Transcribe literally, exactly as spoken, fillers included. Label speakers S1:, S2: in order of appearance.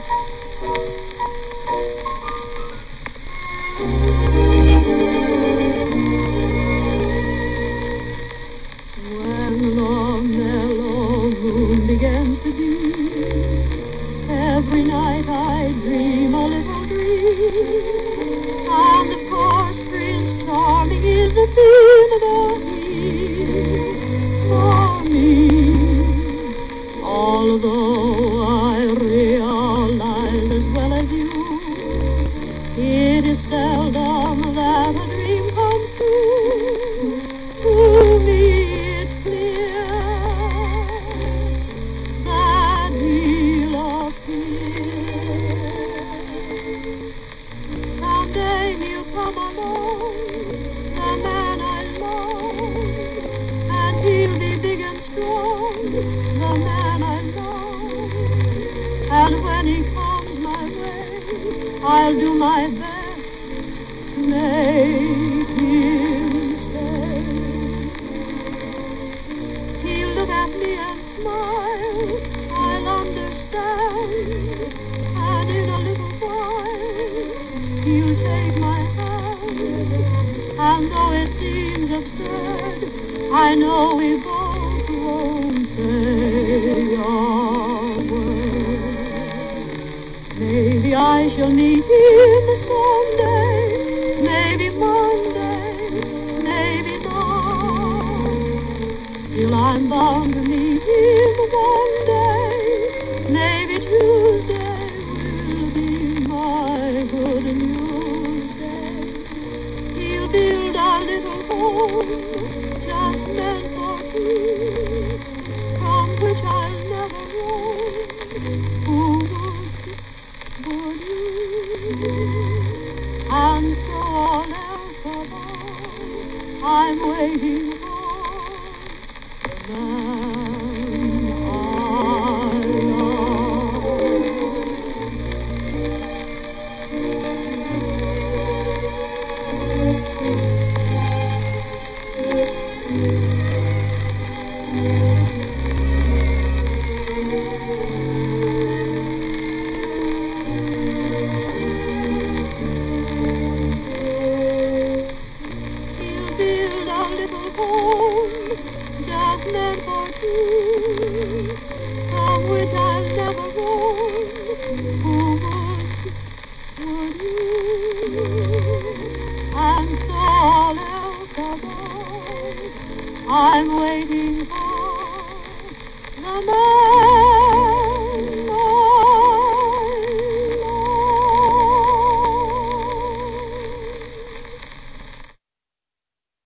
S1: When the mellow moon begins to beam, every night I dream a little dream, and of course Prince Charming is the theme for me, for me. Although I realize as well as you, it is seldom that a dream comes true. To me it's clear that he'll appear. Someday he'll come along, the man I love, and he'll be big and strong, the man I love. And when he comes my way, I'll do my best to make him stay. He'll look at me and smile, I'll understand, and in a little while he'll take my hand. And though it seems absurd, I know we both won't say a word. Maybe I shall meet him someday, maybe Monday, maybe not. Still I'm bound